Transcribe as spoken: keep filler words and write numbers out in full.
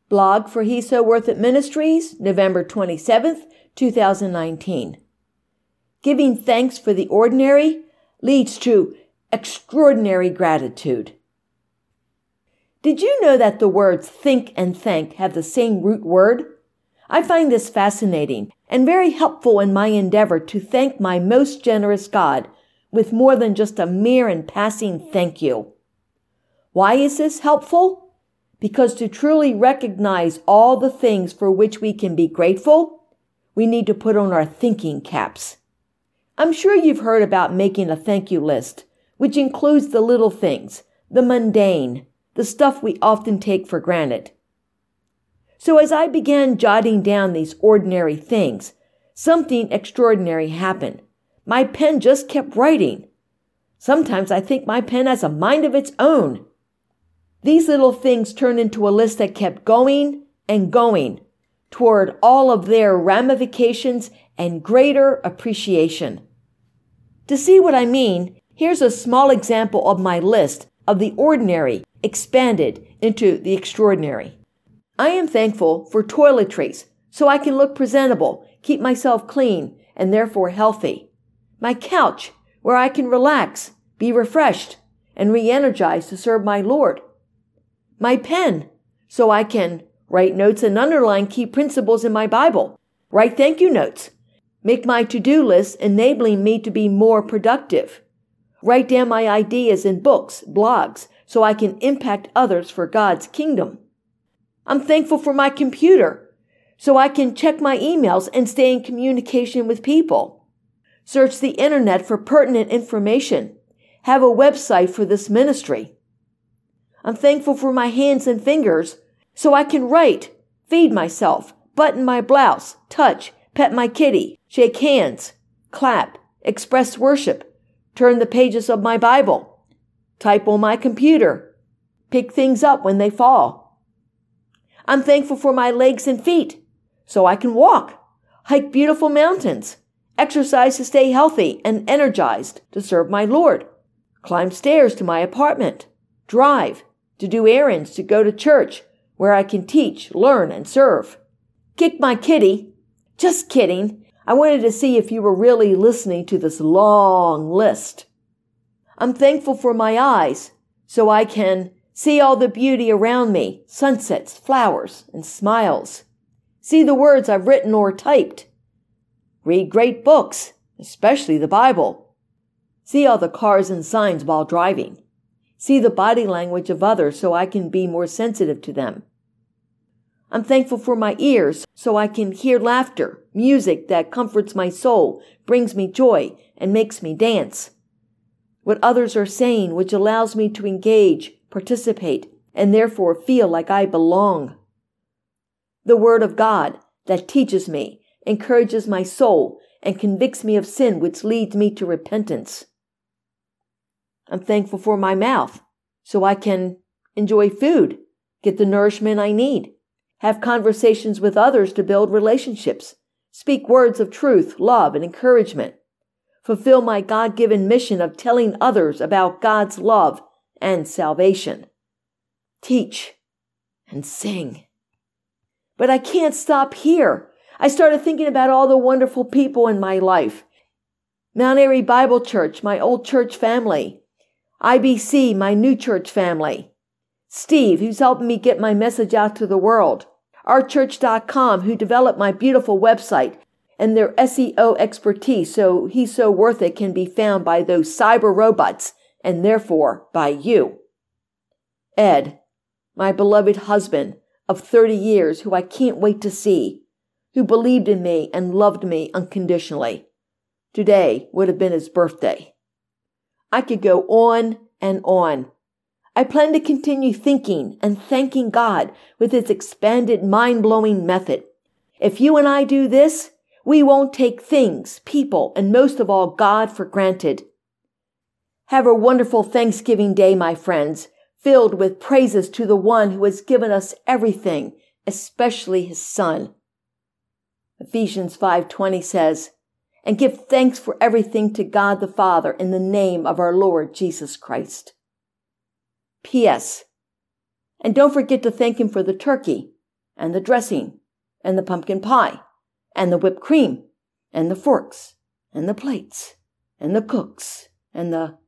Blog for He's So Worth It Ministries, November twenty-seventh, two thousand nineteen. Giving thanks for the ordinary leads to extraordinary gratitude. Did you know that the words think and thank have the same root word? I find this fascinating and very helpful in my endeavor to thank my most generous God with more than just a mere and passing thank you. Why is this helpful? Because to truly recognize all the things for which we can be grateful, we need to put on our thinking caps. I'm sure you've heard about making a thank you list, which includes the little things, the mundane, the stuff we often take for granted. So as I began jotting down these ordinary things, something extraordinary happened. My pen just kept writing. Sometimes I think my pen has a mind of its own. These little things turned into a list that kept going and going toward all of their ramifications and greater appreciation. To see what I mean, here's a small example of my list of the ordinary expanded into the extraordinary. I am thankful for toiletries so I can look presentable, keep myself clean, and therefore healthy. My couch where I can relax, be refreshed, and re-energized to serve my Lord. My pen, so I can write notes and underline key principles in my Bible, write thank you notes, make my to-do list enabling me to be more productive, write down my ideas in books, blogs, so I can impact others for God's kingdom. I'm thankful for my computer, so I can check my emails and stay in communication with people, search the internet for pertinent information, have a website for this ministry. I'm thankful for my hands and fingers so I can write, feed myself, button my blouse, touch, pet my kitty, shake hands, clap, express worship, turn the pages of my Bible, type on my computer, pick things up when they fall. I'm thankful for my legs and feet so I can walk, hike beautiful mountains, exercise to stay healthy and energized to serve my Lord, climb stairs to my apartment, drive, to do errands, to go to church, where I can teach, learn, and serve. Kick my kitty. Just kidding. I wanted to see if you were really listening to this long list. I'm thankful for my eyes, so I can see all the beauty around me, sunsets, flowers, and smiles. See the words I've written or typed. Read great books, especially the Bible. See all the cars and signs while driving. See the body language of others so I can be more sensitive to them. I'm thankful for my ears so I can hear laughter, music that comforts my soul, brings me joy, and makes me dance. What others are saying which allows me to engage, participate, and therefore feel like I belong. The Word of God that teaches me, encourages my soul, and convicts me of sin which leads me to repentance. I'm thankful for my mouth so I can enjoy food, get the nourishment I need, have conversations with others to build relationships, speak words of truth, love, and encouragement, fulfill my God-given mission of telling others about God's love and salvation, teach, and sing. But I can't stop here. I started thinking about all the wonderful people in my life. Mount Airy Bible Church, my old church family. I B C, my new church family. Steve, who's helping me get my message out to the world. our church dot com, who developed my beautiful website and their S E O expertise so He's So Worth It can be found by those cyber robots and therefore by you. Ed, my beloved husband of thirty years who I can't wait to see, who believed in me and loved me unconditionally. Today would have been his birthday. I could go on and on. I plan to continue thinking and thanking God with his expanded, mind-blowing method. If you and I do this, we won't take things, people, and most of all, God for granted. Have a wonderful Thanksgiving Day, my friends, filled with praises to the one who has given us everything, especially his Son. Ephesians five twenty says, "And give thanks for everything to God the Father in the name of our Lord Jesus Christ." P S. And don't forget to thank him for the turkey. and the dressing, and the pumpkin pie, and the whipped cream, and the forks, and the plates, and the cooks, and the